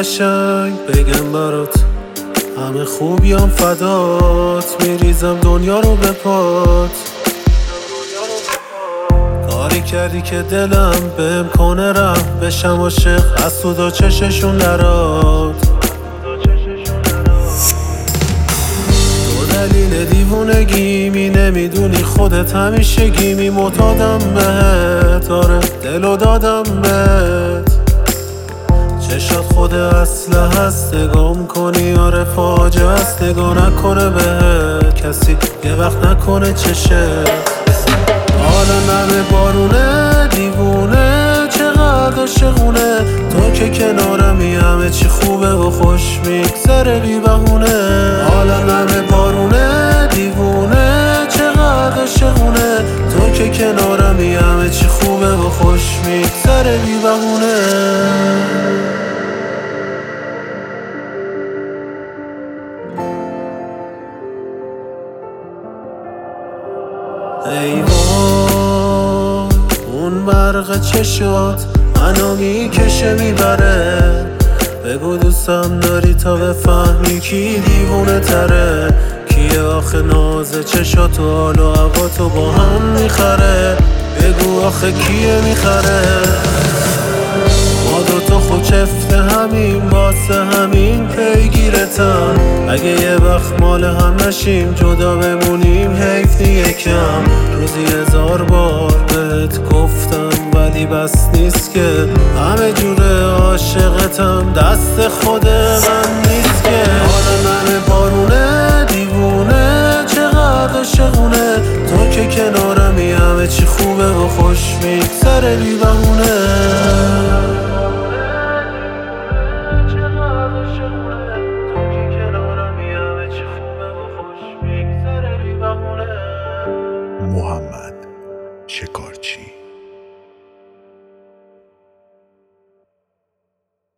قشنگ بگم برات، همه خوبیام فدات، میریزم دنیا رو به پات. کاری کردی که دلم بهم کنه رحم بشم عاشق از تو دا چششون نراد. تو دلیل دیوونگیمی، نمیدونی خودت همیشگیمی، معتادم بهت، آره دلو دادم بهت. چشات خود اسلحه هست، نگام کنی آره فاجعه است، نگاه نکنه بهت کسی، یه وقت نکنه چشت. حالا نمه بارونه دیوونه، چقدر عاشقونه، تو که کنارمی همه چی خوبه و خوش میگذره بی بهونه. حالا نمه بارونه دیوونه، چقدر عاشقونه، تو که کنارمی همه چی خوبه و خوش میگذره بی بهونه. ای وای اون برق چشات منو میکشه میبره، بگو دوستم داری تا بفهمی کی دیوونه تره. کیه آخه ناز چشات و حال و هواتو با هم میخره، بگو آخه کیه میخره. ما دوتا خود چفت همین واسه همین پیگیرتم، اگه یه وقت مال هم نشیم جدا بمونیم حیف یکم. روزی 1000 بار بهت گفتم ولی بس نیست که، همه جوره عاشقتم دست خود من نیست که. حالا نمه بارونه دیوونه، چقدر عاشقونه، تو که کنارمی همه چی خوبه و خوش میگذره بی بهونه. محمد شکارچی.